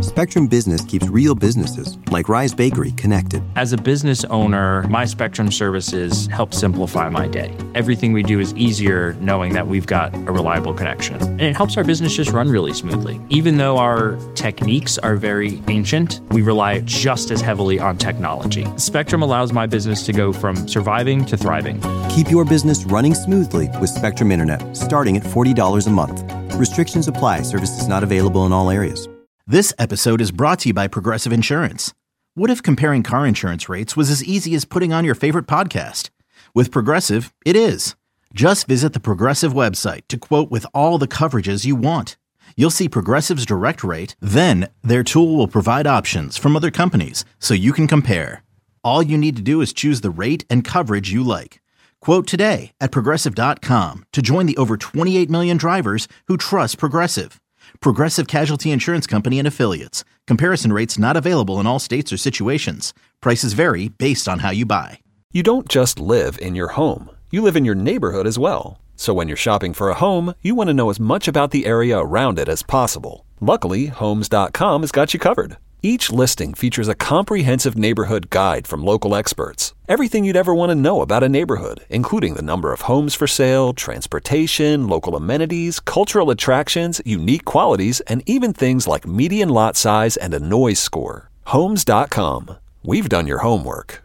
Spectrum Business keeps real businesses, like Rise Bakery, connected. As a business owner, my Spectrum services help simplify my day. Everything we do is easier knowing that we've got a reliable connection. And it helps our business just run really smoothly. Even though our techniques are very ancient, we rely just as heavily on technology. Spectrum allows my business to go from surviving to thriving. Keep your business running smoothly with Spectrum Internet, starting at $40 a month. Restrictions apply. Services not available in all areas. This episode is brought to you by Progressive Insurance. What if comparing car insurance rates was as easy as putting on your favorite podcast? With Progressive, it is. Just visit the Progressive website to quote with all the coverages you want. You'll see Progressive's direct rate, then their tool will provide options from other companies so you can compare. All you need to do is choose the rate and coverage you like. Quote today at Progressive.com to join the over 28 million drivers who trust Progressive. Progressive Casualty Insurance Company and Affiliates. Comparison rates not available in all states or situations. Prices vary based on how you buy. You don't just live in your home. You live in your neighborhood as well. So when you're shopping for a home, you want to know as much about the area around it as possible. Luckily, Homes.com has got you covered. Each listing features a comprehensive neighborhood guide from local experts. Everything you'd ever want to know about a neighborhood, including the number of homes for sale, transportation, local amenities, cultural attractions, unique qualities, and even things like median lot size and a noise score. Homes.com. We've done your homework.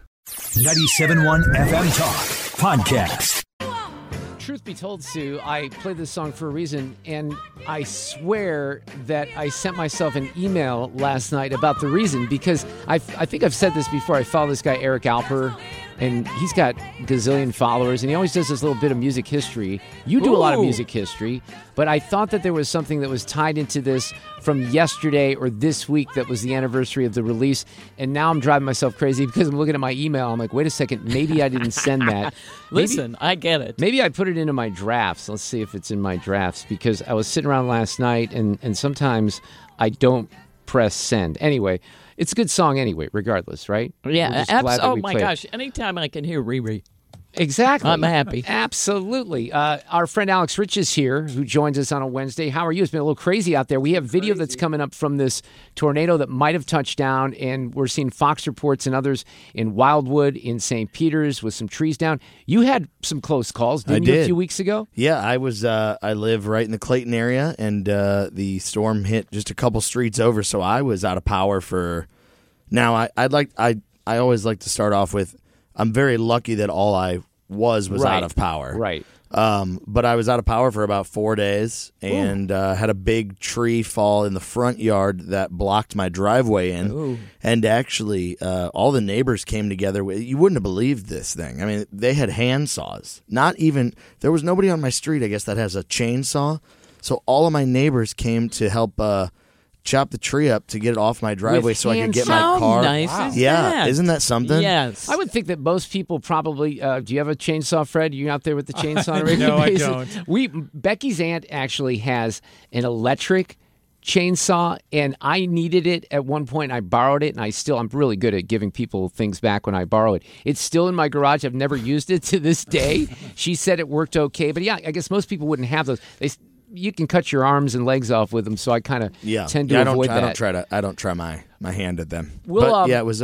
97.1 FM Talk Podcast. Truth be told, Sue, I played this song for a reason, and I swear that I sent myself an email last night about the reason, because I think I've said this before. I follow this guy, Eric Alper, and he's got gazillion followers, and he always does this little bit of music history. You do a lot of music history, but I thought that there was something that was tied into this from yesterday or this week that was the anniversary of the release, and now I'm driving myself crazy because I'm looking at my email. I'm like, wait a second, maybe I didn't send that. Listen, I get it. Maybe I put it into my drafts. Let's see if it's in my drafts, because I was sitting around last night, and sometimes I don't press send. Anyway, it's a good song anyway, regardless, right? Yeah, oh my gosh, anytime I can hear Riri. Exactly. I'm happy. Absolutely. Our friend Alex Rich is here, who joins us on a Wednesday. How are you? It's been a little crazy out there. We have video that's coming up from this tornado that might have touched down, and we're seeing Fox reports and others in Wildwood, in St. Peter's, with some trees down. You had some close calls, didn't you, a few weeks ago? Yeah, I was. I live right in the Clayton area, and the storm hit just a couple streets over, so I was out of power for. Now, I always like to start off with, I'm very lucky that all I was right. out of power. Right. But I was out of power for about 4 days and had a big tree fall in the front yard that blocked my driveway in. Ooh. And actually, all the neighbors came together. You wouldn't have believed this thing. I mean, they had hand saws. There was nobody on my street, I guess, that has a chainsaw. So all of my neighbors came to help chop the tree up to get it off my driveway so I could get my car. How nice is yeah, that? Isn't that something? Yes. I would think that most people probably. Do you have a chainsaw, Fred? You out there with the chainsaw on a regular No, basis? I don't. Becky's aunt actually has an electric chainsaw, and I needed it at one point. I borrowed it, and I'm really good at giving people things back when I borrow it. It's still in my garage. I've never used it to this day. She said it worked okay, but yeah, I guess most people wouldn't have those. You can cut your arms and legs off with them, so I kind of tend to avoid that. I don't try my hand at them. Well, but it was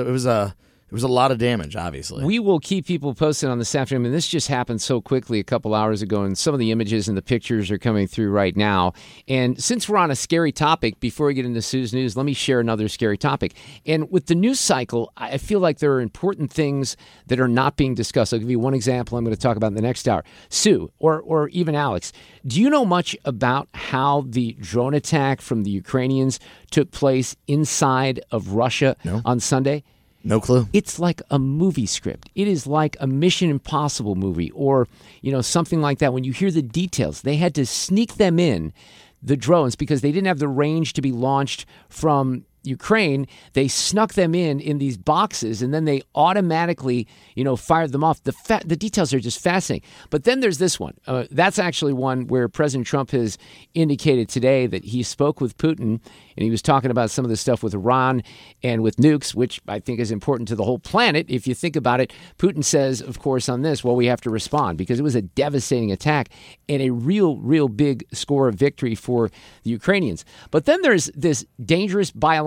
a lot of damage, obviously. We will keep people posted on this afternoon. I mean, this just happened so quickly a couple hours ago, and some of the images and the pictures are coming through right now. And since we're on a scary topic, before we get into Sue's news, let me share another scary topic. And with the news cycle, I feel like there are important things that are not being discussed. I'll give you one example I'm going to talk about in the next hour. Sue, or even Alex, do you know much about how the drone attack from the Ukrainians took place inside of Russia on Sunday? No clue. It's like a movie script. It is like a Mission Impossible movie or, something like that. When you hear the details, they had to sneak them in, the drones, because they didn't have the range to be launched from Ukraine. They snuck them in these boxes, and then they automatically, fired them off. The details are just fascinating. But then there's this one. That's actually one where President Trump has indicated today that he spoke with Putin, and he was talking about some of the stuff with Iran and with nukes, which I think is important to the whole planet. If you think about it, Putin says, of course, on this, well, we have to respond because it was a devastating attack and a real big score of victory for the Ukrainians. But then there's this dangerous biological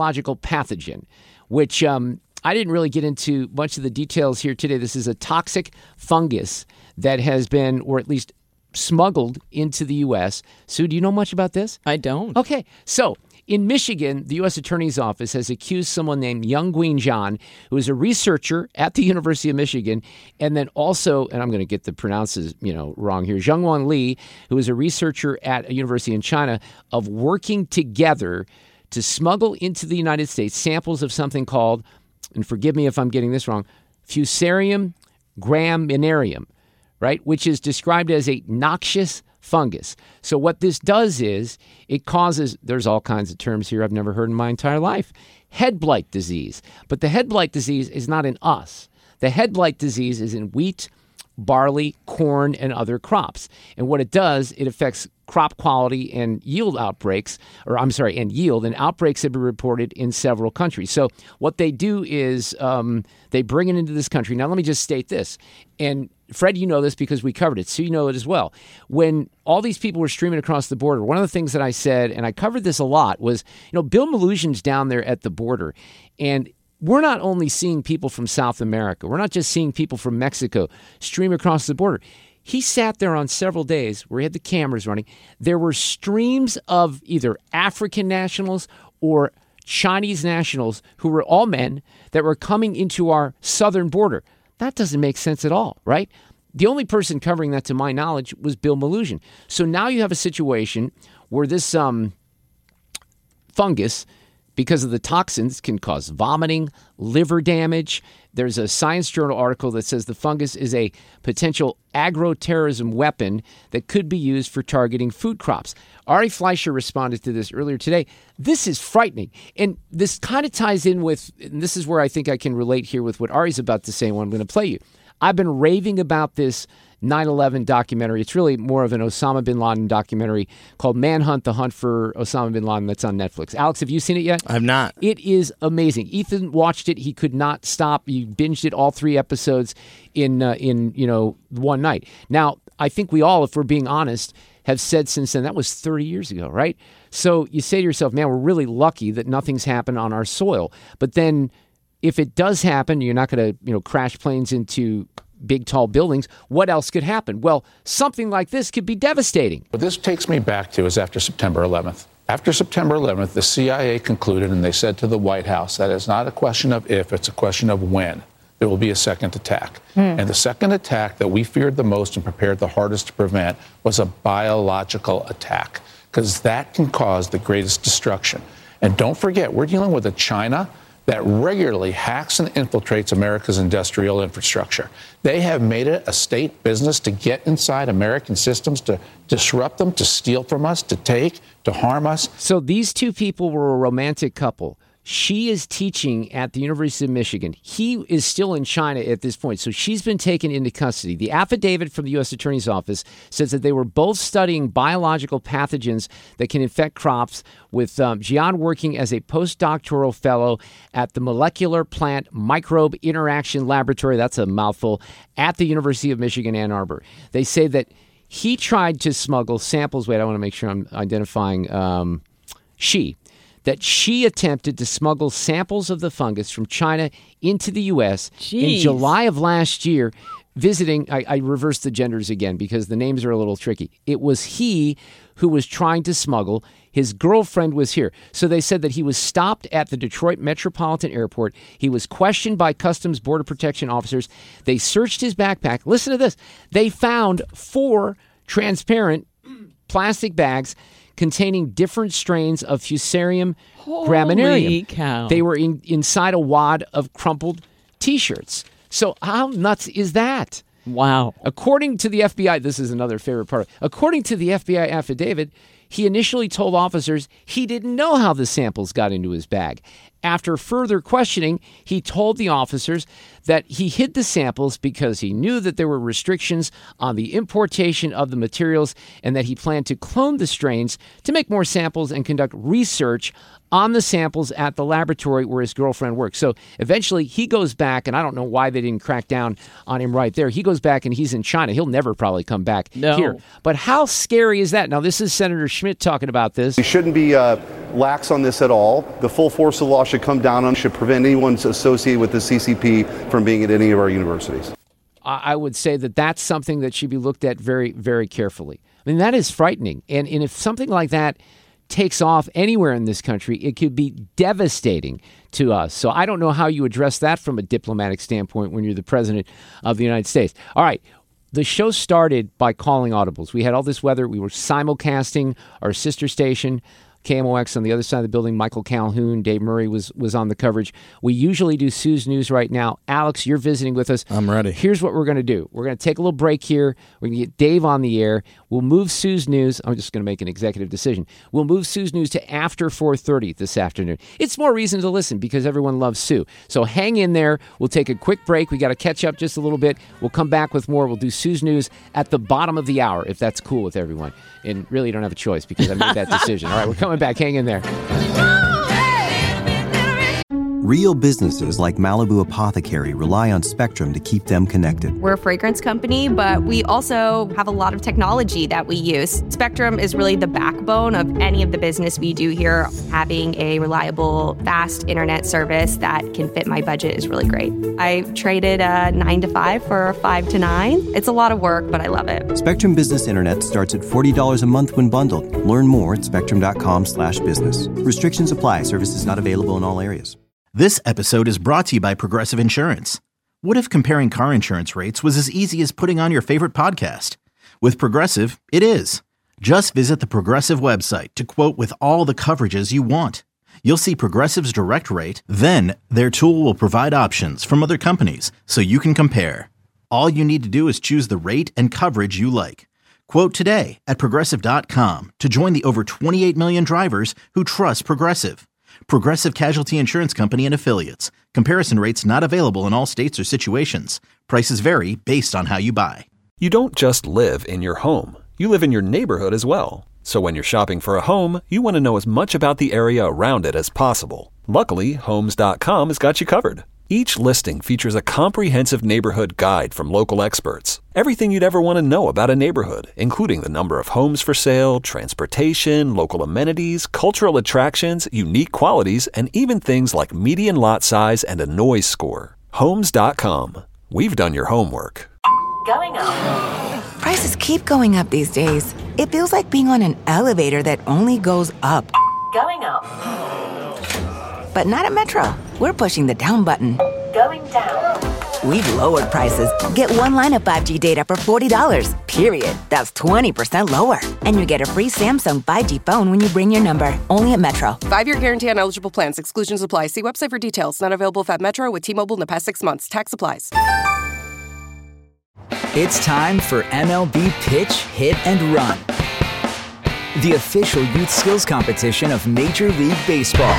biological pathogen, which I didn't really get into much of the details here today. This is a toxic fungus that has been, or at least smuggled into the U.S. Sue, do you know much about this? I don't. Okay, so in Michigan, the U.S. Attorney's Office has accused someone named Youngguin Zhan, who is a researcher at the University of Michigan, and then also, and I'm going to get the pronounces wrong here, Zhongwan Li, who is a researcher at a university in China, of working together to smuggle into the United States samples of something called, and forgive me if I'm getting this wrong, Fusarium graminearum, right, which is described as a noxious fungus. So what this does is it causes, there's all kinds of terms here I've never heard in my entire life, head blight disease. But the head blight disease is not in us. The head blight disease is in wheat, barley, corn, and other crops. And what it does, it affects crop quality and yield outbreaks, and yield, and outbreaks have been reported in several countries. So what they do is they bring it into this country. Now, let me just state this. And Fred, you know this because we covered it, so you know it as well. When all these people were streaming across the border, one of the things that I said, and I covered this a lot, was, Bill Melugion's down there at the border, and we're not only seeing people from South America, we're not just seeing people from Mexico stream across the border. He sat there on several days where he had the cameras running. There were streams of either African nationals or Chinese nationals who were all men that were coming into our southern border. That doesn't make sense at all, right? The only person covering that, to my knowledge, was Bill Melugin. So now you have a situation where this fungus, because of the toxins, can cause vomiting, liver damage. There's a Science Journal article that says the fungus is a potential agro-terrorism weapon that could be used for targeting food crops. Ari Fleischer responded to this earlier today. This is frightening. And this kind of ties in with, and this is where I think I can relate here with what Ari's about to say and what I'm going to play you. I've been raving about this 9/11 documentary. It's really more of an Osama bin Laden documentary called Manhunt, The Hunt for Osama bin Laden, that's on Netflix. Alex, have you seen it yet? I've not. It is amazing. Ethan watched it. He could not stop. He binged it, all 3 episodes in one night. Now, I think we all, if we're being honest, have said since then, that was 30 years ago, right? So you say to yourself, man, we're really lucky that nothing's happened on our soil. But then if it does happen, you're not going to, crash planes into big, tall buildings. What else could happen? Well, something like this could be devastating. What this takes me back to is after September 11th. After September 11th, the CIA concluded, and they said to the White House, that it's not a question of if, it's a question of when there will be a second attack. And the second attack that we feared the most and prepared the hardest to prevent was a biological attack, because that can cause the greatest destruction. And don't forget, we're dealing with a China that regularly hacks and infiltrates America's industrial infrastructure. They have made it a state business to get inside American systems, to disrupt them, to steal from us, to take, to harm us. So these two people were a romantic couple. She is teaching at the University of Michigan. He is still in China at this point, so she's been taken into custody. The affidavit from the U.S. Attorney's Office says that they were both studying biological pathogens that can infect crops, with Zhan working as a postdoctoral fellow at the Molecular Plant Microbe Interaction Laboratory, that's a mouthful, at the University of Michigan, Ann Arbor. They say that he tried to smuggle samples. Wait, I want to make sure I'm identifying that she attempted to smuggle samples of the fungus from China into the U.S. in July of last year, visiting, I reversed the genders again because the names are a little tricky. It was he who was trying to smuggle. His girlfriend was here. So they said that he was stopped at the Detroit Metropolitan Airport. He was questioned by Customs Border Protection officers. They searched his backpack. Listen to this. They found 4 transparent plastic bags containing different strains of Fusarium graminearum. Holy cow. They were inside a wad of crumpled T-shirts. So how nuts is that? Wow. According to the FBI, this is another favorite part. According to the FBI affidavit, he initially told officers he didn't know how the samples got into his bag. After further questioning, he told the officers that he hid the samples because he knew that there were restrictions on the importation of the materials and that he planned to clone the strains to make more samples and conduct research on the samples at the laboratory where his girlfriend works. So eventually he goes back, and I don't know why they didn't crack down on him right there. He goes back and he's in China. He'll never probably come back here. But how scary is that? Now, this is Senator Schmidt talking about this. We shouldn't be lax on this at all. The full force of the law should come down on, should prevent anyone associated with the CCP from being at any of our universities. I would say that that's something that should be looked at very, very carefully. I mean, that is frightening. And if something like that takes off anywhere in this country, it could be devastating to us. So I don't know how you address that from a diplomatic standpoint when you're the president of the United States. All right. The show started by calling audibles. We had all this weather. We were simulcasting our sister station, KMOX, on the other side of the building. Michael Calhoun, Dave Murray was on the coverage. We usually do Sue's News right now. Alex, you're visiting with us. I'm ready. Here's what we're going to do. We're going to take a little break here. We're going to get Dave on the air. We'll move Sue's News. I'm just going to make an executive decision. We'll move Sue's News to after 4:30 this afternoon. It's more reason to listen because everyone loves Sue. So hang in there. We'll take a quick break. We got to catch up just a little bit. We'll come back with more. We'll do Sue's News at the bottom of the hour, if that's cool with everyone. And really, you don't have a choice because I made that decision. All right, we're coming back. Hang in there. Real businesses like Malibu Apothecary rely on Spectrum to keep them connected. We're a fragrance company, but we also have a lot of technology that we use. Spectrum is really the backbone of any of the business we do here. Having a reliable, fast internet service that can fit my budget is really great. I traded a 9 to 5 for a 5 to 9. It's a lot of work, but I love it. Spectrum Business Internet starts at $40 a month when bundled. Learn more at spectrum.com/business. Restrictions apply. Services not available in all areas. This episode is brought to you by Progressive Insurance. What if comparing car insurance rates was as easy as putting on your favorite podcast? With Progressive, it is. Just visit the Progressive website to quote with all the coverages you want. You'll see Progressive's direct rate, then their tool will provide options from other companies so you can compare. All you need to do is choose the rate and coverage you like. Quote today at Progressive.com to join the over 28 million drivers who trust Progressive. Progressive Casualty Insurance Company and Affiliates. Comparison rates not available in all states or situations. Prices vary based on how you buy. You don't just live in your home. You live in your neighborhood as well. So when you're shopping for a home, you want to know as much about the area around it as possible. Luckily, Homes.com has got you covered. Each listing features a comprehensive neighborhood guide from local experts. Everything you'd ever want to know about a neighborhood, including the number of homes for sale, transportation, local amenities, cultural attractions, unique qualities, and even things like median lot size and a noise score. Homes.com. We've done your homework. Going up. Prices keep going up these days. It feels like being on an elevator that only goes up. Going up. But not at Metro. We're pushing the down button. Going down. We've lowered prices. Get one line of 5G data for $40, period. That's 20% lower. And you get a free Samsung 5G phone when you bring your number. Only at Metro. 5-year guarantee on eligible plans. Exclusions apply. See website for details. Not available at Metro with T-Mobile in the past 6 months. Tax applies. It's time for MLB Pitch, Hit, and Run, the official youth skills competition of Major League Baseball.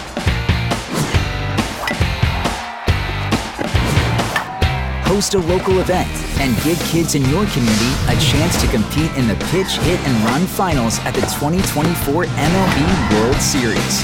Host a local event and give kids in your community a chance to compete in the Pitch, Hit, and Run finals at the 2024 MLB World Series.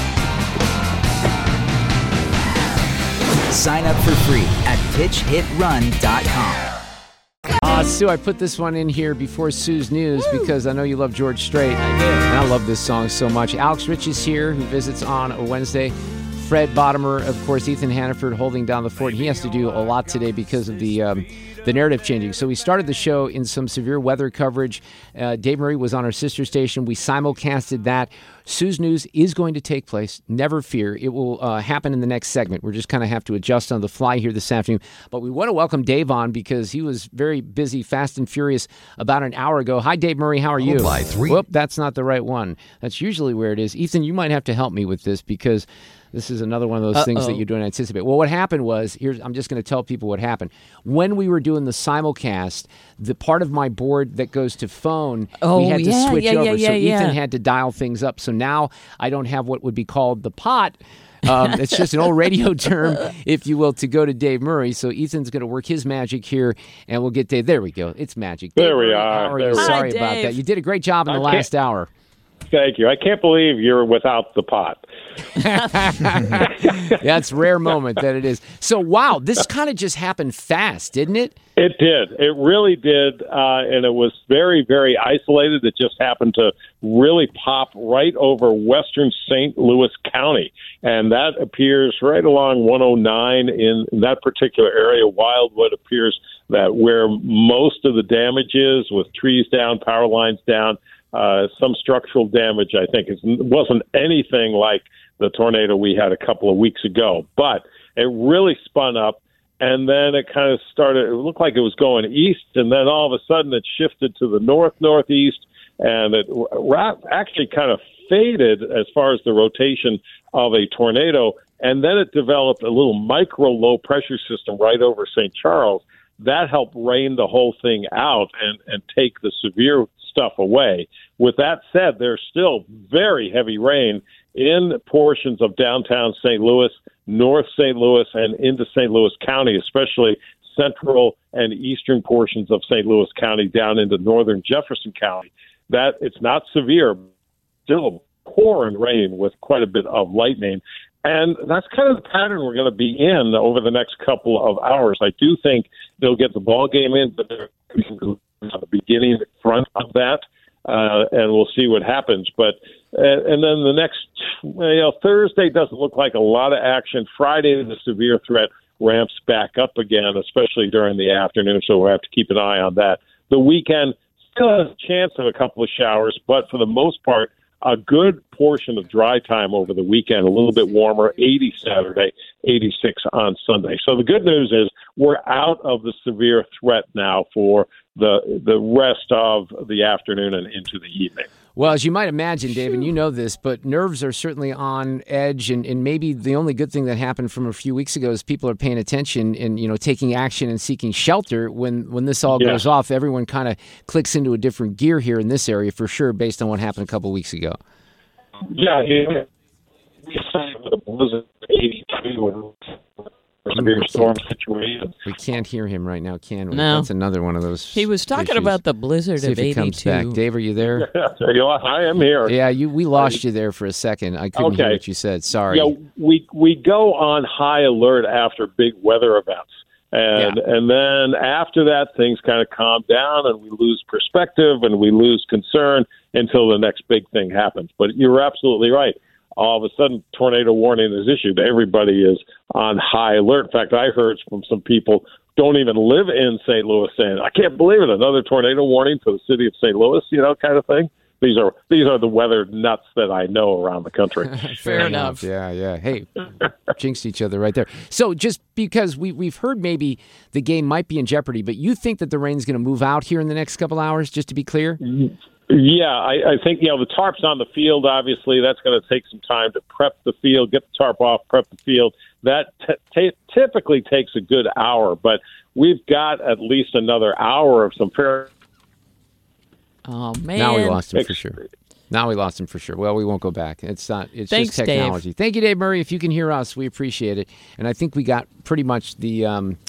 Sign up for free at pitchhitrun.com. Sue, I put this one in here before Sue's News because I know you love George Strait. I do. And I love this song so much. Alex Rich is here, who visits on a Wednesday. Fred Bottomer, of course, Ethan Hannaford holding down the fort. He has to do a lot today because of the narrative changing. So we started the show in some severe weather coverage. Dave Murray was on our sister station. We simulcasted that. Sue's News is going to take place. Never fear. It will happen in the next segment. We're just kind of have to adjust on the fly here this afternoon. But we want to welcome Dave on because he was very busy, fast and furious about an hour ago. Hi, Dave Murray. How are you? Whoop, that's not the right one. That's usually where it is. Ethan, you might have to help me with this because this is another one of those things that you don't anticipate. Well, what happened was, I'm just going to tell people what happened. When we were doing the simulcast, the part of my board that goes to phone, we had to switch over. So Ethan had to dial things up. So now I don't have what would be called the pot. It's just an old radio term, if you will, to go to Dave Murray. So Ethan's going to work his magic here, and we'll get Dave. There we go. It's magic. There we are. Sorry about that. You did a great job in the last hour. Thank you. I can't believe you're without the pot. Yeah, it's a rare moment that it is. So, wow, this kind of just happened fast, didn't it? It did. It really did. And it was very, very isolated. It just happened to really pop right over western St. Louis County. And that appears right along 109 in that particular area. Wildwood appears that where most of the damage is, with trees down, power lines down, some structural damage. I think it wasn't anything like the tornado we had a couple of weeks ago, but it really spun up. And then it kind of started, it looked like it was going east, and then all of a sudden it shifted to the northeast, and it actually kind of faded as far as the rotation of a tornado, and then it developed a little micro low-pressure system right over St. Charles. That helped rain the whole thing out and take the severe stuff away. With that said, there's still very heavy rain in portions of downtown St. Louis, North St. Louis, and into St. Louis County, especially central and eastern portions of St. Louis County down into northern Jefferson County. That it's not severe, still pouring rain with quite a bit of lightning. And that's kind of the pattern we're going to be in over the next couple of hours. I do think they'll get the ball game in, but they're on the beginning front of that. And we'll see what happens. But and then the next, Thursday doesn't look like a lot of action. Friday, the severe threat ramps back up again, especially during the afternoon. So we'll have to keep an eye on that. The weekend still has a chance of a couple of showers, but for the most part, a good portion of dry time over the weekend, a little bit warmer, 80 Saturday, 86 on Sunday. So the good news is we're out of the severe threat now for the rest of the afternoon and into the evening. Well, as you might imagine, Dave, and you know this, but nerves are certainly on edge, and maybe the only good thing that happened from a few weeks ago is people are paying attention and, taking action and seeking shelter. When this all goes off, everyone kind of clicks into a different gear here in this area for sure, based on what happened a couple of weeks ago. Yeah, we signed with a blizzard 82 severe storm situation. We can't hear him right now, can we? No. That's another one of those. He was talking issues. about the blizzard See of if he 82. comes back. Dave, are you there? I am here. Yeah, we lost you there for a second. I couldn't hear what you said. Sorry. Yeah, we go on high alert after big weather events. And then after that, things kind of calm down and we lose perspective and we lose concern until the next big thing happens. But you're absolutely right. All of a sudden, tornado warning is issued. Everybody is on high alert. In fact, I heard from some people don't even live in St. Louis saying, I can't believe it, another tornado warning for the city of St. Louis, kind of thing. These are the weather nuts that I know around the country. Fair enough. Yeah. Hey, jinxed each other right there. So just because we've heard maybe the game might be in jeopardy, but you think that the rain's going to move out here in the next couple hours, just to be clear? Yeah, I think, the tarp's on the field, obviously. That's going to take some time to prep the field, get the tarp off, prep the field. That typically takes a good hour, but we've got at least another hour of some fair... Oh, man. Now we lost him for sure. Well, we won't go back. It's not. It's Thanks, just technology. Dave. Thank you, Dave Murray. If you can hear us, we appreciate it. And I think we got pretty much the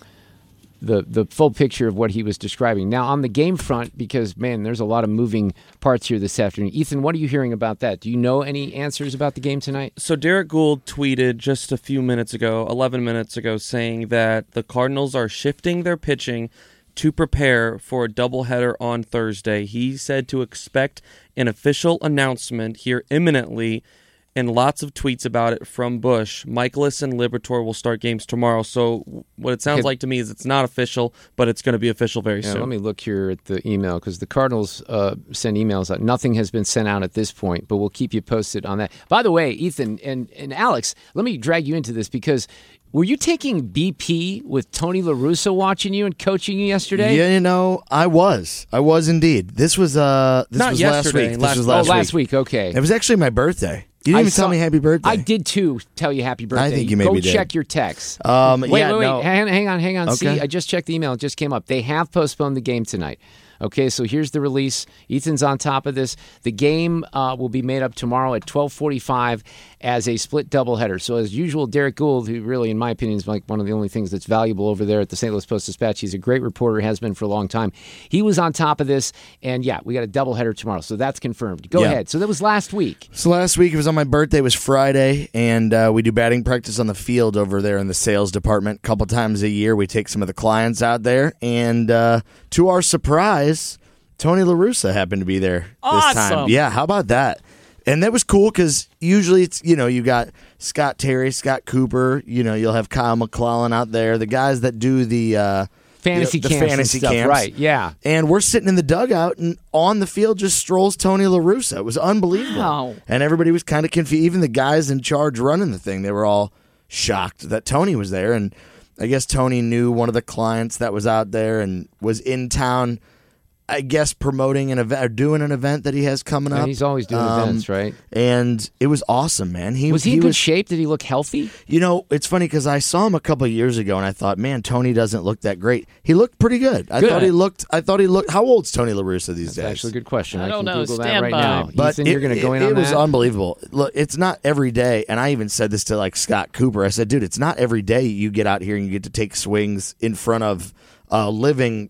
full picture of what he was describing. Now, on the game front, because, man, there's a lot of moving parts here this afternoon. Ethan, what are you hearing about that? Do you know any answers about the game tonight? So Derek Gould tweeted just a few minutes ago, 11 minutes ago, saying that the Cardinals are shifting their pitching to prepare for a doubleheader on Thursday. He said to expect an official announcement here imminently, and lots of tweets about it from Busch. Michaelis and Liberatore will start games tomorrow. So what it sounds like to me is it's not official, but it's going to be official very soon. Let me look here at the email, because the Cardinals send emails out. Nothing has been sent out at this point, but we'll keep you posted on that. By the way, Ethan and Alex, let me drag you into this, because were you taking BP with Tony La Russa watching you and coaching you yesterday? Yeah, I was. I was indeed. This was last week. Last week. Okay. It was actually my birthday. You didn't even tell me happy birthday. I did too. Tell you happy birthday. I think you maybe did. Go check your text. Wait. No. Hang on. Okay. See, I just checked the email. It just came up. They have postponed the game tonight. Okay, so here's the release. Ethan's on top of this. The game will be made up tomorrow at 12:45 as a split doubleheader. So as usual, Derek Gould, who really, in my opinion, is like one of the only things that's valuable over there at the St. Louis Post-Dispatch. He's a great reporter, has been for a long time. He was on top of this, and yeah, we got a doubleheader tomorrow. So that's confirmed. Go ahead. So that was last week. So last week, it was on my birthday. It was Friday, and we do batting practice on the field over there in the sales department. A couple times a year, we take some of the clients out there, and to our surprise, Tony La Russa happened to be there this time. Yeah, how about that? And that was cool because usually it's, you got Scott Terry, Scott Cooper, you'll have Kyle McClellan out there, the guys that do the fantasy camps, right? Yeah. And we're sitting in the dugout, and on the field just strolls Tony La Russa. It was unbelievable. Wow. And everybody was kind of confused. Even the guys in charge running the thing, they were all shocked that Tony was there. And I guess Tony knew one of the clients that was out there and was in town, I guess, promoting an event or doing an event that he has coming up. And he's always doing events, right? And it was awesome, man. Was he in good shape? Did he look healthy? It's funny because I saw him a couple of years ago, and I thought, man, Tony doesn't look that great. He looked pretty good. I thought he looked. How old's Tony La Russa these days? That's actually a good question. I don't can know. Google Stand that right by. now. But Ethan, you're going to go in on that? It was unbelievable. Look, it's not every day, and I even said this to like Scott Cooper. I said, dude, it's not every day you get out here and you get to take swings in front of living,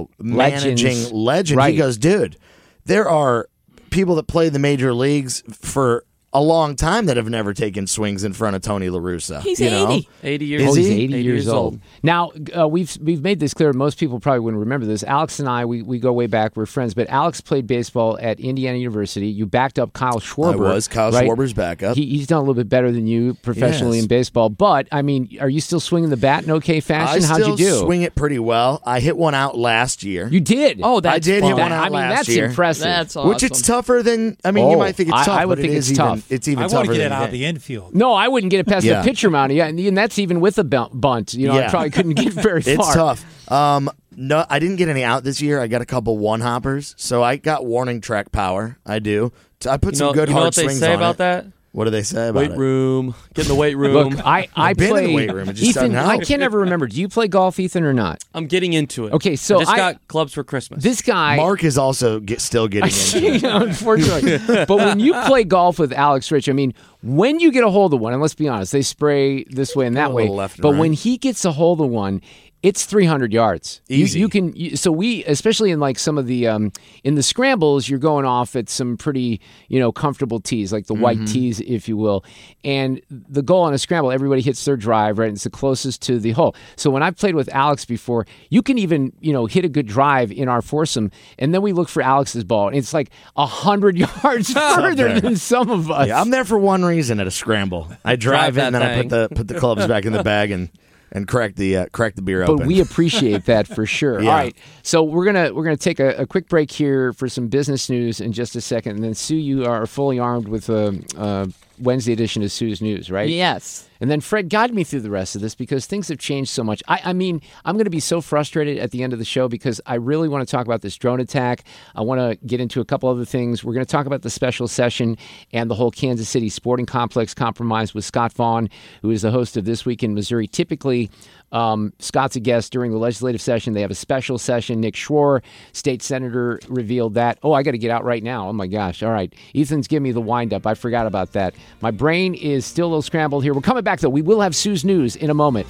managing legend. Right. He goes, dude, there are people that play the major leagues for a long time that have never taken swings in front of Tony La Russa. He's 80. 80 years Is old. he? He's 80 years old. Now, we've made this clear. Most people probably wouldn't remember this. Alex and I, we go way back. We're friends. But Alex played baseball at Indiana University. You backed up Kyle Schwarber. Kyle right? Schwarber's backup. He's done a little bit better than you professionally in baseball. But, I mean, are you still swinging the bat in okay fashion? How'd you do? I still swing it pretty well. I hit one out last year. You did? Oh, that's I did fun. hit one out last year. That's impressive. That's awesome. Which it's tougher than, you might think it's tough. I would but think it it's is tough. It's even I tougher want to than get you it out of think. the infield. No, I wouldn't get it past Yeah. the pitcher mound. Yeah, and that's even with a bunt. I probably couldn't get very far. It's tough. No, I didn't get any out this year. I got a couple one-hoppers, so I got warning track power. I do. I put some good hard swings on it. You know what they say about that? What do they say about Weight it? room. Get in the weight room. Look, I I've been play in the weight room. It just Ethan, doesn't help. I can't ever remember. Do you play golf, Ethan, or not? I'm getting into it. Okay, so I just got clubs for Christmas. This guy, Mark is also still getting into it. unfortunately. But when you play golf with Alex Rich, I mean, when you get a hold of one, and let's be honest, they spray this way and that way. Left and But right. when he gets a hold of one, it's 300 yards. Easy. You can. So we, especially in like some of the in the scrambles, you're going off at some pretty comfortable tees, like the white tees, if you will. And the goal on a scramble, everybody hits their drive, right? And it's the closest to the hole. So when I've played with Alex before, you can even hit a good drive in our foursome, and then we look for Alex's ball, and it's like 100 yards further than some of us. Yeah, I'm there for one reason at a scramble. I drive it and then I put the clubs back in the bag and crack the beer open. But we appreciate that for sure. Yeah. All right, so we're gonna take a quick break here for some business news in just a second, and then Sue, you are fully armed with a Wednesday edition of Sue's News, right? Yes. And then Fred, guide me through the rest of this because things have changed so much. I mean, I'm going to be so frustrated at the end of the show because I really want to talk about this drone attack. I want to get into a couple other things. We're going to talk about the special session and the whole Kansas City sporting complex compromise with Scott Vaughn, who is the host of This Week in Missouri. Typically, Scott's a guest during the legislative session. They have a special session. Nick Schroer, state senator, revealed that. Oh, I got to get out right now. Oh, my gosh. All right. Ethan's giving me the wind-up. I forgot about that. My brain is still a little scrambled here. We're coming back, though. We will have Sue's News in a moment.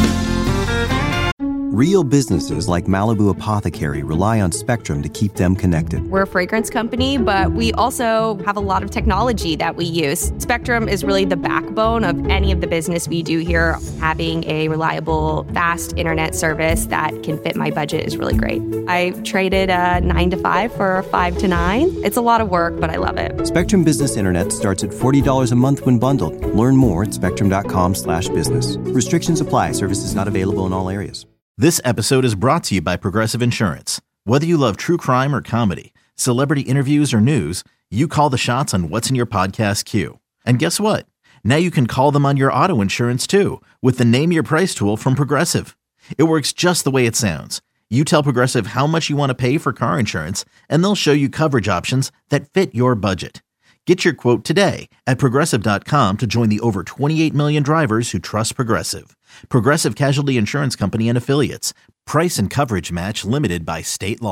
Real businesses like Malibu Apothecary rely on Spectrum to keep them connected. We're a fragrance company, but we also have a lot of technology that we use. Spectrum is really the backbone of any of the business we do here. Having a reliable, fast internet service that can fit my budget is really great. I traded a 9 to 5 for a 5 to 9. It's a lot of work, but I love it. Spectrum Business Internet starts at $40 a month when bundled. Learn more at spectrum.com/business. Restrictions apply. Services not available in all areas. This episode is brought to you by Progressive Insurance. Whether you love true crime or comedy, celebrity interviews or news, you call the shots on what's in your podcast queue. And guess what? Now you can call them on your auto insurance too with the Name Your Price tool from Progressive. It works just the way it sounds. You tell Progressive how much you want to pay for car insurance, and they'll show you coverage options that fit your budget. Get your quote today at Progressive.com to join the over 28 million drivers who trust Progressive. Progressive Casualty Insurance Company and Affiliates. Price and coverage match limited by state law.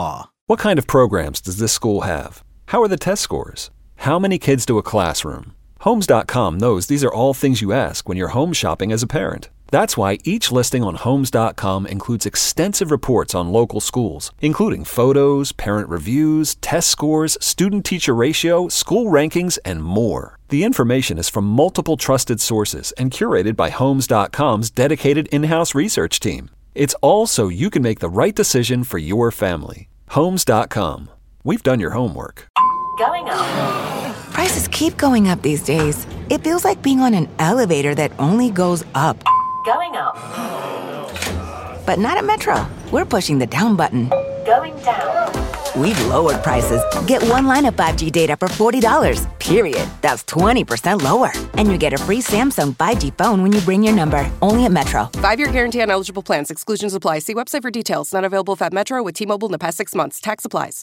What kind of programs does this school have? How are the test scores? How many kids do a classroom? Homes.com knows these are all things you ask when you're home shopping as a parent. That's why each listing on Homes.com includes extensive reports on local schools, including photos, parent reviews, test scores, student-teacher ratio, school rankings, and more. The information is from multiple trusted sources and curated by Homes.com's dedicated in-house research team. It's all so you can make the right decision for your family. Homes.com. We've done your homework. Going up. Prices keep going up these days. It feels like being on an elevator that only goes up. Going up. But not at Metro. We're pushing the down button. Going down. We've lowered prices. Get one line of 5G data for $40, period. That's 20% lower. And you get a free Samsung 5G phone when you bring your number. Only at Metro. 5-year guarantee on eligible plans. Exclusions apply. See website for details. Not available if at Metro with T-Mobile in the past 6 months. Tax applies.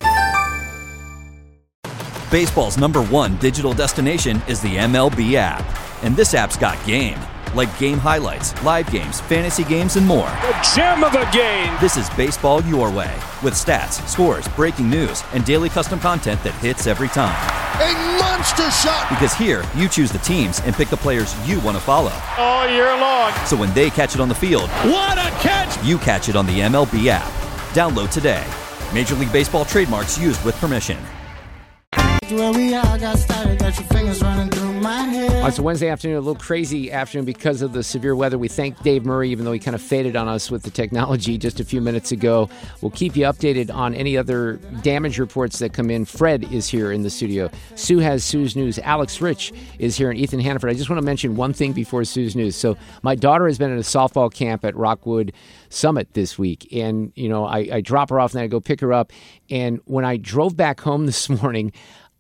Baseball's #1 digital destination is the MLB app. And this app's got game. Like game highlights, live games, fantasy games, and more. The gem of the game! This is baseball your way. With stats, scores, breaking news, and daily custom content that hits every time. A monster shot! Because here, you choose the teams and pick the players you want to follow. All year long. So when they catch it on the field, what a catch! You catch it on the MLB app. Download today. Major League Baseball trademarks used with permission. All right, so Wednesday afternoon, a little crazy afternoon because of the severe weather. We thank Dave Murray, even though he kind of faded on us with the technology just a few minutes ago. We'll keep you updated on any other damage reports that come in. Fred is here in the studio. Sue has Sue's News. Alex Rich is here, and Ethan Hannaford. I just want to mention one thing before Sue's News. So my daughter has been at a softball camp at Rockwood Summit this week, and you know I drop her off and then I go pick her up. And when I drove back home this morning,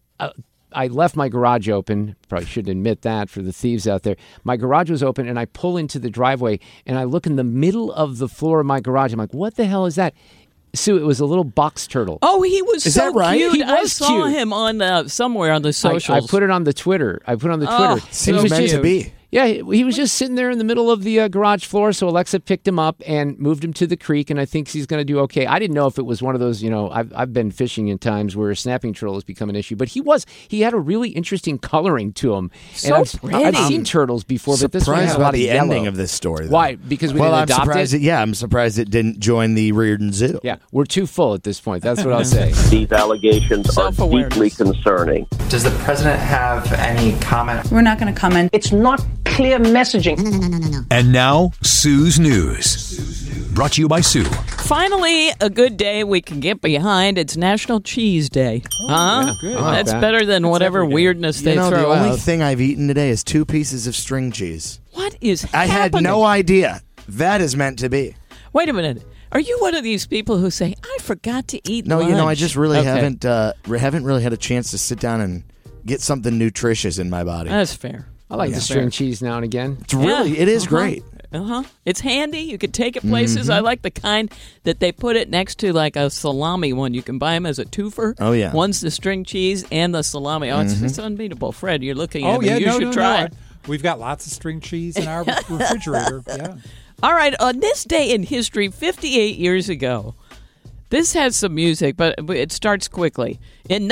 I left my garage open. Probably shouldn't admit that for the thieves out there. My garage was open, and I pull into the driveway, and I look in the middle of the floor of my garage. I'm like, what the hell is that? Sue, it was a little box turtle. Oh, he was Is so that right? cute. He I was saw cute. him on somewhere on the socials. I put it on the Twitter. Oh, He was meant to be. Yeah, he was just sitting there in the middle of the garage floor, so Alexa picked him up and moved him to the creek, and I think he's going to do okay. I didn't know if it was one of those, I've been fishing in times where snapping turtle has become an issue, but he had a really interesting coloring to him. So and pretty. I've seen turtles before, but this one had a lot of the yellow. ending of this story. Though. Why? Because we didn't I'm adopt surprised it? I'm surprised it didn't join the Reardon Zoo. Yeah, we're too full at this point. That's what I'll say. These allegations are deeply concerning. Does the president have any comment? We're not going to comment. It's not clear messaging. No. And now, Sue's News. Brought to you by Sue. Finally, a good day we can get behind. It's National Cheese Day. Yeah, good. That's that. better than whatever weirdness they throw the only out. thing I've eaten today is 2 pieces of string cheese. What is I had happening? no idea. That is meant to be. Wait a minute. Are you one of these people who say, I forgot to eat No, lunch? I just really Okay. haven't really had a chance to sit down and get something nutritious in my body. That's fair. I like the That's string fair. cheese now and again. It is great. It's handy. You could take it places. I like the kind that they put it next to like a salami one. You can buy them as a twofer. Oh, yeah. One's the string cheese and the salami. Oh, it's unbeatable. Fred, you're looking at me. yeah, You should try it. We've got lots of string cheese in our refrigerator. Yeah. All right, on this day in history, 58 years ago, this has some music, but it starts quickly. In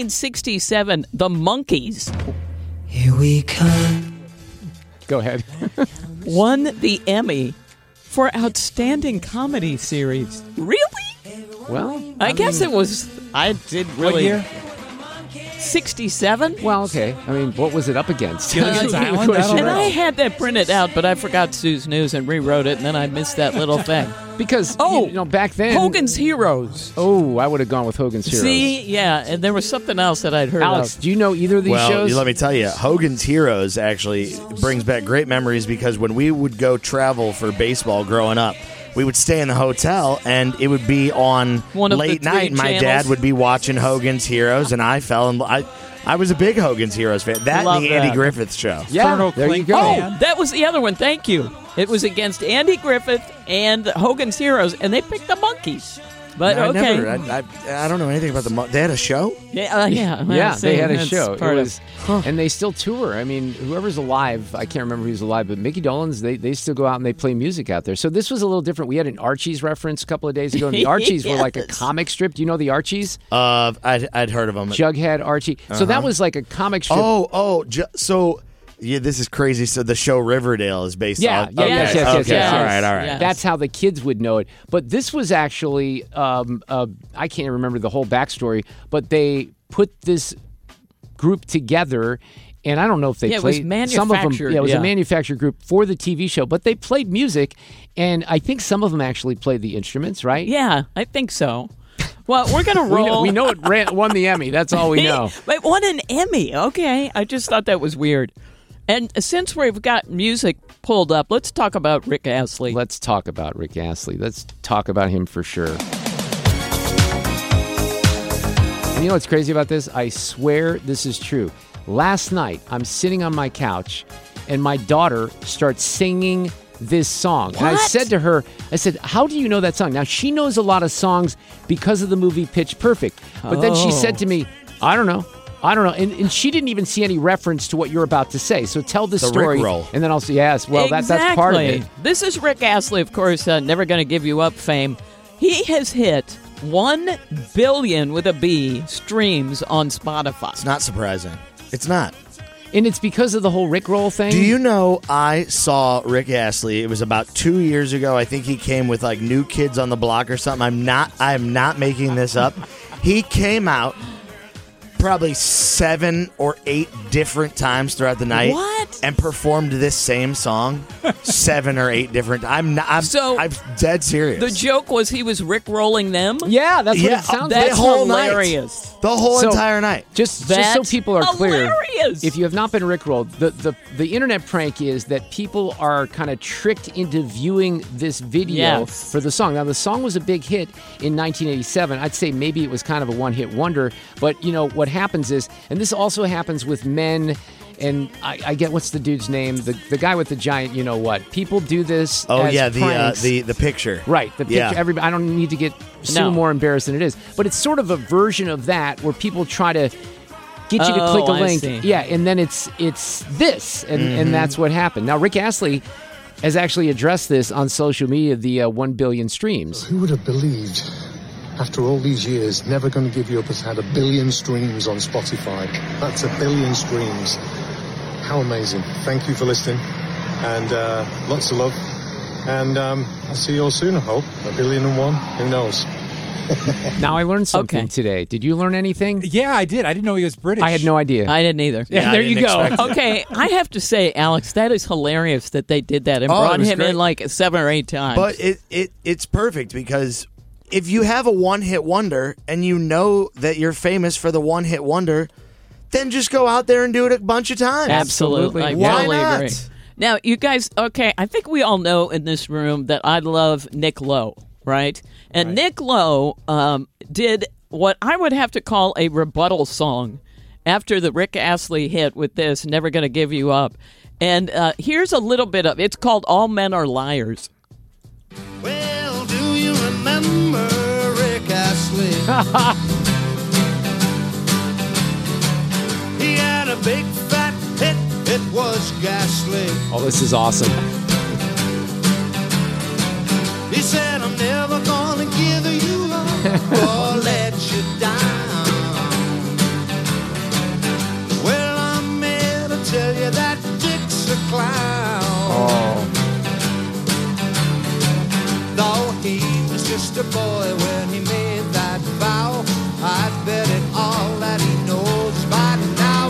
1967, the Monkees. Here we come. Go ahead. Won the Emmy for Outstanding Comedy Series. Really? Well, I guess it was. I did really. What year? 67? Well, okay. I mean, what was it up against? Gilligan's Island? And I had that printed out, but I forgot Sue's News and rewrote it, and then I missed that little thing. Because, back then... Hogan's Heroes. Oh, I would have gone with Hogan's Heroes. See? Yeah, and there was something else that I'd heard Alex, of. do you know either of these shows? Let me tell you, Hogan's Heroes actually brings back great memories because when we would go travel for baseball growing up, we would stay in the hotel, and it would be on One of the late three night. My channels. dad would be watching Hogan's Heroes, and I fell in love. I was a big Hogan's Heroes fan. That Love and the Andy that. Griffith Show. Yeah, there you go. Oh, that was the other one. Thank you. It was against Andy Griffith and Hogan's Heroes, and they picked the Monkees. But No, okay. I don't know anything about the. They had a show. Yeah, yeah, well, Yeah, they had a that's show. It part of- was, and they still tour. I mean, whoever's alive, I can't remember who's alive, but Mickey Dolenz, they still go out and they play music out there. So this was a little different. We had an Archies reference a couple of days ago, and the Archies were like a comic strip. Do you know the Archies? I'd heard of them. Jughead, Archie. So that was like a comic strip. So yeah, this is crazy. So the show Riverdale is based Yeah, on. yes. All right. Yes. That's how the kids would know it. But this was actually, I can't remember the whole backstory, but they put this group together, and I don't know if they Yeah, it was played some of them. manufactured, Yeah, it was yeah. a manufactured group for the TV show, but they played music, and I think some of them actually played the instruments, right? Yeah, I think so. Well, we're going to roll. We know it won the Emmy. That's all we know. But won an Emmy. Okay. I just thought that was weird. And since we've got music pulled up, let's talk about Rick Astley. Let's talk about Rick Astley. Let's talk about him for sure. And you know what's crazy about this? I swear this is true. Last night, I'm sitting on my couch, and my daughter starts singing this song. And I said to her, how do you know that song? Now, she knows a lot of songs because of the movie Pitch Perfect. But then she said to me, I don't know. And she didn't even see any reference to what you're about to say. So tell the story. Rickroll. And then I'll say, yes, well, Exactly. that's part of it. This is Rick Astley, of course, Never Gonna Give You Up fame. He has hit 1 billion with a B streams on Spotify. It's not surprising. It's not. And it's because of the whole Rickroll thing? Do you know I saw Rick Astley? It was about 2 years ago. I think he came with like New Kids on the Block or something. I am not making this up. He came out probably 7 or 8 different times throughout the night. What? And performed this same song 7 or 8 different. I'm dead serious. The joke was he was Rick rolling them? Yeah, that's what it sounds like. That's the whole hilarious. Night. The whole entire night. Just so people are clear, hilarious. if you have not been Rickrolled, the internet prank is that people are kind of tricked into viewing this video for the song. Now, the song was a big hit in 1987. I'd say maybe it was kind of a one-hit wonder, but you know what happens is, and this also happens with men, and I get, what's the dude's name? The guy with the giant, you know what? People do this. Oh as yeah, pranks. the picture. Right, the picture. Yeah. Everybody. I don't need to get more embarrassed than it is, but it's sort of a version of that where people try to get you to click a I link. see. Yeah, and then it's this, and that's what happened. Now, Rick Astley has actually addressed this on social media. The 1 billion streams. Who would have believed? After all these years, Never Gonna Give You Up has had 1 billion streams on Spotify. That's 1 billion streams. How amazing. Thank you for listening. And lots of love. And I'll see you all soon, I hope. 1,000,001. Who knows? Now, I learned something today. Did you learn anything? Yeah, I did. I didn't know he was British. I had no idea. I didn't either. Yeah, there you go. Okay, I have to say, Alex, that is hilarious that they did that and brought him in like 7 or 8 times. But it's perfect because if you have a one-hit wonder and you know that you're famous for the one-hit wonder, then just go out there and do it a bunch of times. Absolutely. I Why totally not? agree. Now, you guys, okay, I think we all know in this room that I love Nick Lowe, right? And Nick Lowe did what I would have to call a rebuttal song after the Rick Astley hit with this, Never Gonna Give You Up. And here's a little bit of it's called All Men Are Liars. Well, do you remember Rick Astley? He had a big fat hit, it was ghastly. Oh, this is awesome. He said, I'm never gonna give you up or let you down. Well, I'm here to tell you that Dick's a clown. Though he was just a boy when he made that vow, I bet it all that he knows by now.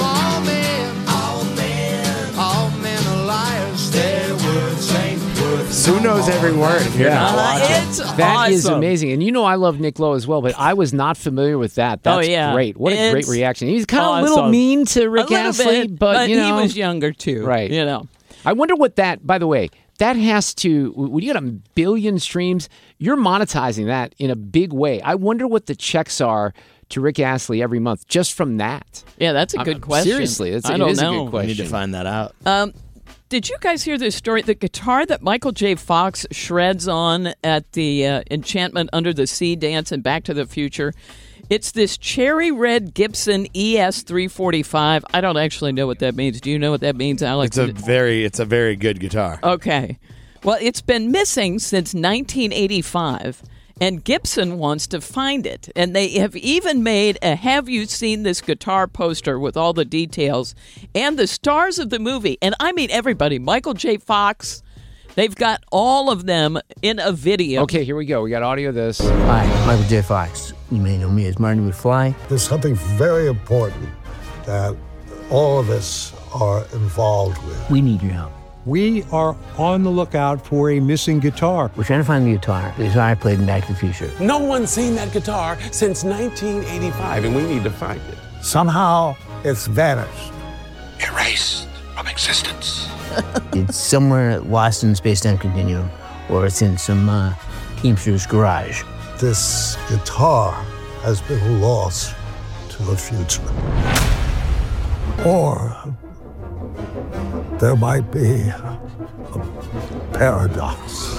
All men are liars. Their words ain't worth. Who knows every word if you're not watching? It's That is awesome. amazing. And you know I love Nick Lowe as well, but I was not familiar with that. That's great. What a great It's reaction. He's kind of a little awesome. mean to A Rick little Astley, bit, but you know. he was younger too. Right. You know. I wonder what that, by the way, that has to, when you get 1 billion streams, you're monetizing that in a big way. I wonder what the checks are to Rick Astley every month just from that. Yeah, that's a good question. Seriously, I don't it is know. a good question. We need to find that out. did you guys hear this story? The guitar that Michael J. Fox shreds on at the Enchantment Under the Sea dance in Back to the Future, it's this cherry red Gibson ES-345. I don't actually know what that means. Do you know what that means, Alex? It's a very good guitar. Okay. Well, it's been missing since 1985. And Gibson wants to find it. And they have even made a Have You Seen This Guitar poster with all the details and the stars of the movie. And I mean everybody. Michael J. Fox. They've got all of them in a video. Okay, here we go. We got audio of this. Hi, Michael J. Fox. You may know me as Marty McFly. There's something very important that all of us are involved with. We need your help. We are on the lookout for a missing guitar. We're trying to find the guitar I played in Back to the Future. No one's seen that guitar since 1985, and we need to find it. Somehow, it's vanished. Erased from existence. It's somewhere lost in the space-time continuum, or it's in some Teamster's garage. This guitar has been lost to the future. Or there might be a paradox.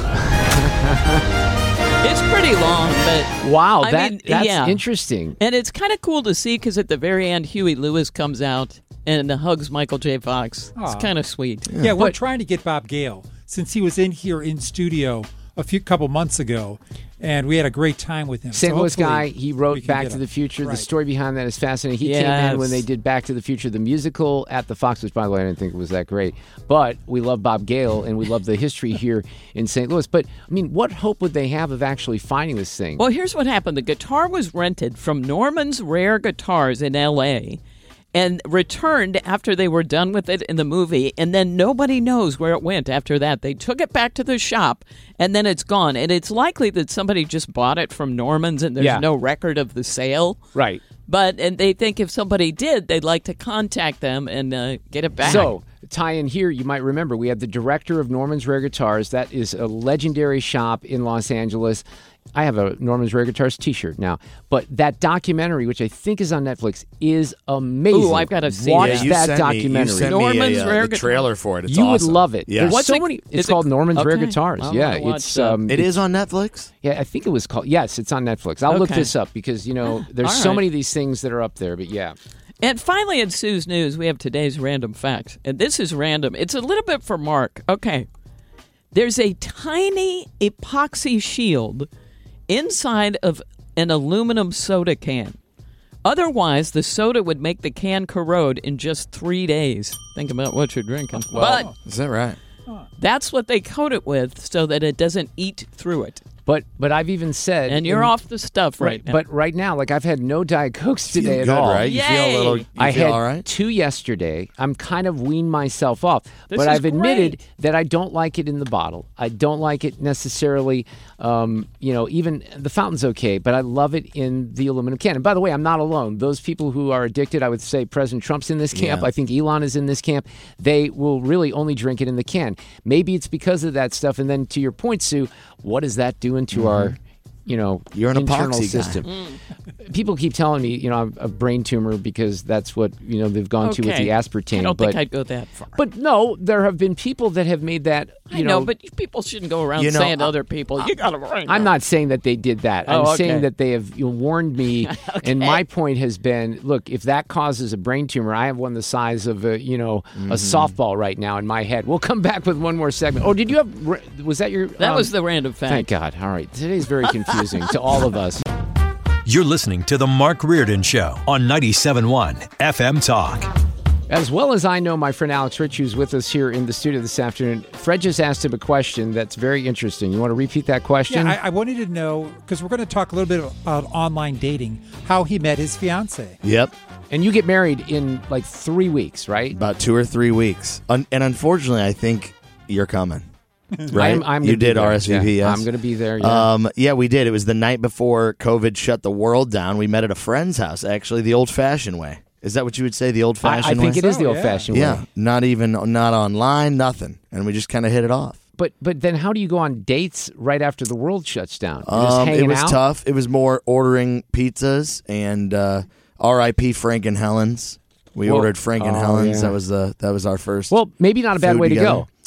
It's pretty long, but wow, that's interesting. And it's kind of cool to see because at the very end, Huey Lewis comes out and hugs Michael J. Fox. It's kind of sweet. Yeah, we're trying to get Bob Gale since he was in here in studio a couple months ago, and we had a great time with him. St. Louis guy, he wrote Back to the Future. Right. The story behind that is fascinating. He came in when they did Back to the Future, the musical, at the Fox, which, by the way, I didn't think it was that great. But we love Bob Gale, and we love the history here in St. Louis. But, I mean, what hope would they have of actually finding this thing? Well, here's what happened. The guitar was rented from Norman's Rare Guitars in L.A., and returned after they were done with it in the movie, and then nobody knows where it went after that. They took it back to the shop, and then it's gone. And it's likely that somebody just bought it from Norman's, and there's no record of the sale. Right. And they think if somebody did, they'd like to contact them and get it back. So, tie in here, you might remember, we had the director of Norman's Rare Guitars. That is a legendary shop in Los Angeles. I have a Norman's Rare Guitars t-shirt now. But that documentary, which I think is on Netflix, is amazing. Ooh, I've got to see Watch that documentary. You sent Norman's me Rare the trailer for it. It's you awesome. would love it. Yeah. There's so many. It's called Norman's Rare Guitars. I'm it's it is on Netflix? Yeah, I think it was called. Yes, it's on Netflix. I'll look this up because, there's so many of these things that are up there. But yeah. And finally, in Sue's News, we have today's random fact. And this is random. It's a little bit for Mark. Okay. There's a tiny epoxy shield inside of an aluminum soda can. Otherwise, the soda would make the can corrode in just 3 days. Think about what you're drinking. Wow. Is that right? That's what they coat it with so that it doesn't eat through it. But I've even said... And you're off the stuff right now. But right now, I've had no Diet Cokes today at good, all. Right? You feel I had all right? 2 yesterday. I'm kind of weaned myself off. This but is I've admitted great. that I don't like it in the bottle. I don't like it necessarily, even the fountain's okay, but I love it in the aluminum can. And by the way, I'm not alone. Those people who are addicted, I would say President Trump's in this camp. Yeah. I think Elon is in this camp. They will really only drink it in the can. Maybe it's because of that stuff. And then to your point, Sue, what is that doing to our... You're an internal epoxy system. People keep telling me, I'm a brain tumor because that's what, they've gone to with the aspartame. I don't think I'd go that far. But no, there have been people that have made that, I know, but people shouldn't go around saying to other people, you got a brain. I'm not saying that they did that. I'm saying that they have warned me. And my point has been, look, if that causes a brain tumor, I have one the size of a softball right now in my head. We'll come back with one more segment. Oh, did you have, was that your... That was the random fact. Thank God. All right. Today's very confusing to all of us. You're listening to The Mark Reardon Show on 97.1 FM Talk. As well as I know my friend Alex Rich, who's with us here in the studio this afternoon, Fred just asked him a question that's very interesting. You want to repeat that question? Yeah, I wanted to know, because we're going to talk a little bit about online dating, how he met his fiancée. Yep. And you get married in 3 weeks, right? About 2 or 3 weeks. And unfortunately, I think you're coming. Right? I'm you did there. RSVP, yeah. yes? I'm going to be there, yeah. Yeah, we did. It was the night before COVID shut the world down. We met at a friend's house, actually, the old-fashioned way. Is that what you would say, the old-fashioned way? I think it is the old-fashioned way. Yeah, not online, nothing. And we just kind of hit it off. But then how do you go on dates right after the world shuts down? Just hanging it was out? tough. It was more ordering pizzas and R.I.P. Frank and Helen's. We ordered Frank and Helen's. Yeah. That was our first. Well, maybe not a bad food way to together. go.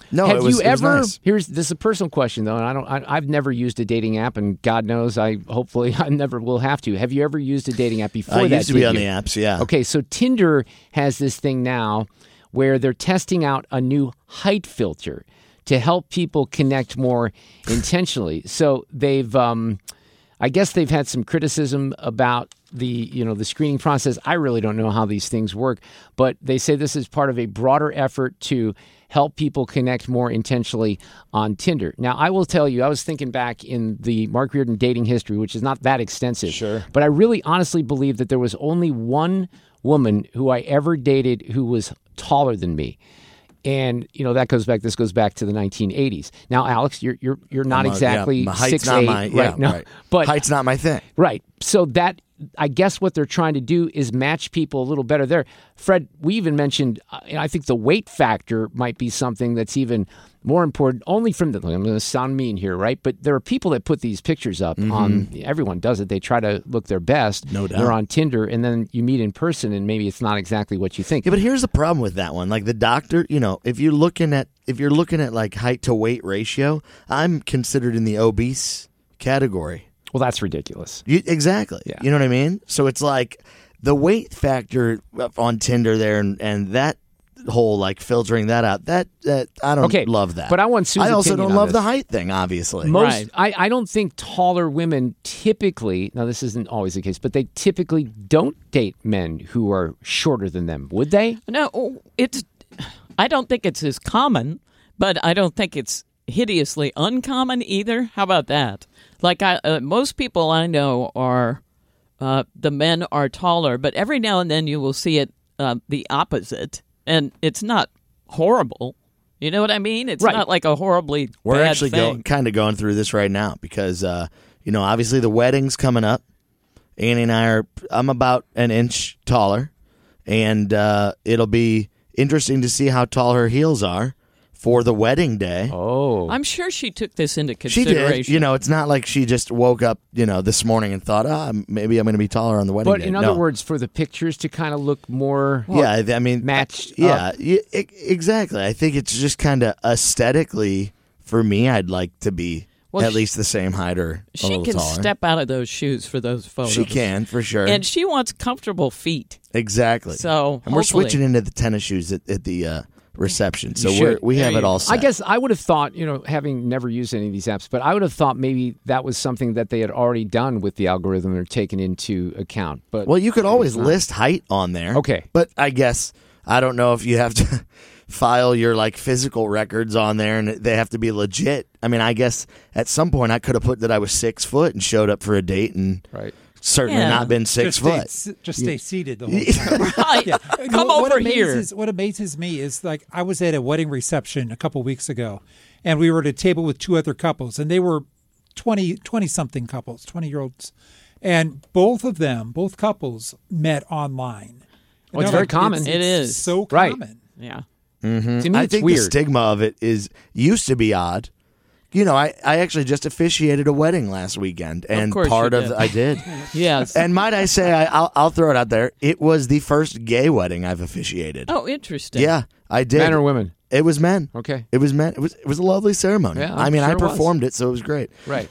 No, Have it was you ever? nice. This is a personal question though, and I've never used a dating app, and God knows I never will have to. Have you ever used a dating app before? I that, used to be did on you? the apps, yeah. Okay, so Tinder has this thing now where they're testing out a new height filter to help people connect more intentionally. So they've, I guess they've had some criticism about the screening process. I really don't know how these things work, but they say this is part of a broader effort to help people connect more intentionally on Tinder. Now, I will tell you, I was thinking back in the Mark Reardon dating history, which is not that extensive. Sure. But I really honestly believe that there was only one woman who I ever dated who was taller than me. And, this goes back to the 1980s. Now, Alex, you're not exactly my height's 6'8", not my, right? No, right. But Height's not my thing. Right. So that, I guess what they're trying to do is match people a little better there. Fred, we even mentioned, I think the weight factor might be something that's even more important, only from I'm going to sound mean here, right? But there are people that put these pictures up on, everyone does it. They try to look their best. No doubt. They're on Tinder, and then you meet in person, and maybe it's not exactly what you think. Yeah, but here's the problem with that one. Like the doctor, if you're looking at like height to weight ratio, I'm considered in the obese category. Well, that's ridiculous. Exactly. Yeah. You know what I mean? So it's like the weight factor on Tinder there, and that whole like filtering that out. That I don't love that. But I want Sue's I also opinion don't on love this. the height thing. Obviously, Right. I don't think taller women typically, now this isn't always the case, but they typically don't date men who are shorter than them, would they? No, I don't think it's as common, but I don't think it's hideously uncommon either. How about that? Like most people I know are, the men are taller, but every now and then you will see it the opposite, and it's not horrible. You know what I mean? It's not like a horribly We're bad actually thing. kind of going through this right now because obviously the wedding's coming up. Annie and I'm about an inch taller, and it'll be interesting to see how tall her heels are for the wedding day. Oh. I'm sure she took this into She consideration. did. It's not like she just woke up, this morning and thought, maybe I'm going to be taller on the wedding But day. in other words, for the pictures to kind of look more matched up. Exactly. I think it's just kind of aesthetically, for me, I'd like to be at least the same height or a She little can taller. step out of those shoes for those photos. She can, for sure. And she wants comfortable feet. Exactly. So and we're hopefully- switching into the tennis shoes at the reception. So You should. we have it all set. I guess I would have thought, having never used any of these apps, but I would have thought maybe that was something that they had already done with the algorithm they're taking into account. But Well, you could always list height on there. Okay. But I guess, I don't know if you have to file your physical records on there and they have to be legit. I mean, I guess at some point I could have put that I was 6 foot and showed up for a date and certainly not been 6 foot. Just stay seated the whole time. Right. Yeah. Come over here. What amazes me is I was at a wedding reception a couple weeks ago, and we were at a table with two other couples, and they were 20-something couples, 20-year-olds. And both couples met online. Well, it's very common. It is. So Right. common. Yeah. Mm-hmm. To me, I it's think weird. the stigma of it used to be odd. I actually just officiated a wedding last weekend, and course part you of did. I did. Yes. And might I say, I'll throw it out there. It was the first gay wedding I've officiated. Oh, interesting. Yeah, I did. Men or women? It was men. Okay. It was men. It was a lovely ceremony. Yeah, I mean, I'm I sure it was. performed it, so it was great. Right.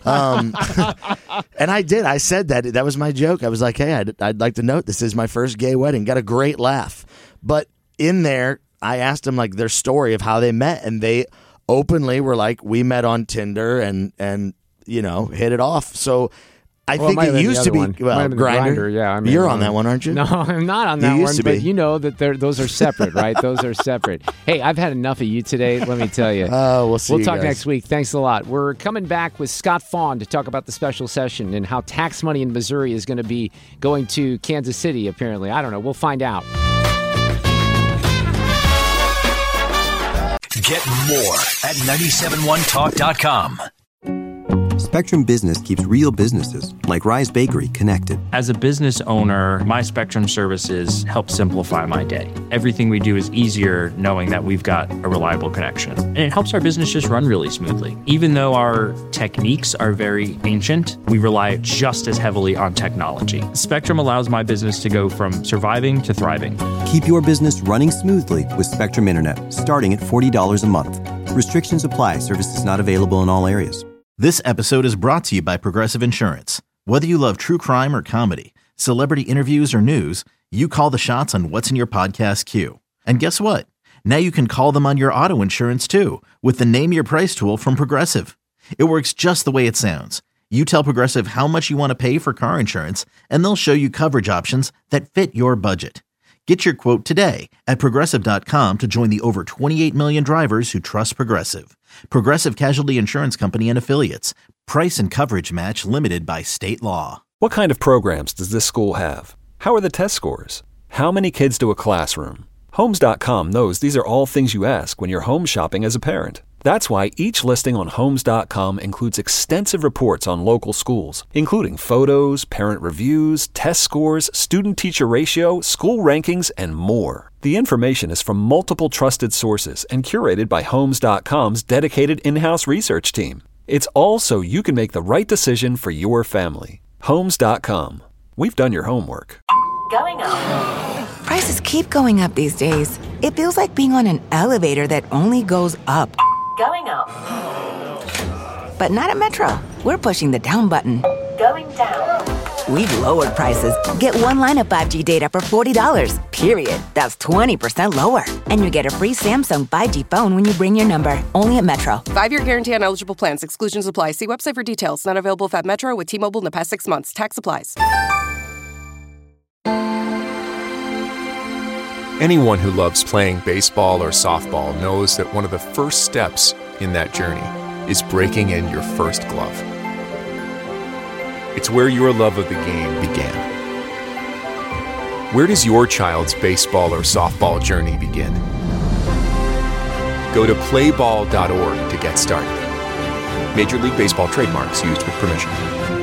And I did. I said that was my joke. I was like, hey, I'd like to note this is my first gay wedding. Got a great laugh. But in there, I asked them their story of how they met, and they openly were like, we met on Tinder and hit it off. So I think it used to be Grindr. Yeah, I mean, you're on that one, aren't you? No, I'm not on You that used one. to But be. you know that those are separate, right? Those are separate. Hey, I've had enough of you today. Let me tell you. We'll see. We'll you talk guys. next week. Thanks a lot. We're coming back with Scott Fawn to talk about the special session and how tax money in Missouri is going to be going to Kansas City. Apparently, I don't know. We'll find out. Get more at 971talk.com. Spectrum Business keeps real businesses, like Rise Bakery, connected. As a business owner, my Spectrum services help simplify my day. Everything we do is easier knowing that we've got a reliable connection. And it helps our business just run really smoothly. Even though our techniques are very ancient, we rely just as heavily on technology. Spectrum allows my business to go from surviving to thriving. Keep your business running smoothly with Spectrum Internet, starting at $40 a month. Restrictions apply. Services not available in all areas. This episode is brought to you by Progressive Insurance. Whether you love true crime or comedy, celebrity interviews or news, you call the shots on what's in your podcast queue. And guess what? Now you can call them on your auto insurance too with the Name Your Price tool from Progressive. It works just the way it sounds. You tell Progressive how much you want to pay for car insurance, and they'll show you coverage options that fit your budget. Get your quote today at Progressive.com to join the over 28 million drivers who trust Progressive. Progressive Casualty Insurance Company and Affiliates. Price and coverage match limited by state law. What kind of programs does this school have? How are the test scores? How many kids do a classroom? Homes.com knows these are all things you ask when you're home shopping as a parent. That's why each listing on Homes.com includes extensive reports on local schools, including photos, parent reviews, test scores, student-teacher ratio, school rankings, and more. The information is from multiple trusted sources and curated by Homes.com's dedicated in-house research team. It's all so you can make the right decision for your family. Homes.com. We've done your homework. Going up. Prices keep going up these days. It feels like being on an elevator that only goes up. Going up. But not at Metro. We're pushing the down button. Going down. We've lowered prices. Get one line of 5G data for $40, period. That's 20% lower. And you get a free Samsung 5G phone when you bring your number. Only at Metro. 5-year guarantee on eligible plans. Exclusions apply. See website for details. Not available at Metro with T-Mobile in the past 6 months. Tax applies. Anyone who loves playing baseball or softball knows that one of the first steps in that journey is breaking in your first glove. It's where your love of the game began. Where does your child's baseball or softball journey begin? Go to playball.org to get started. Major League Baseball trademarks used with permission.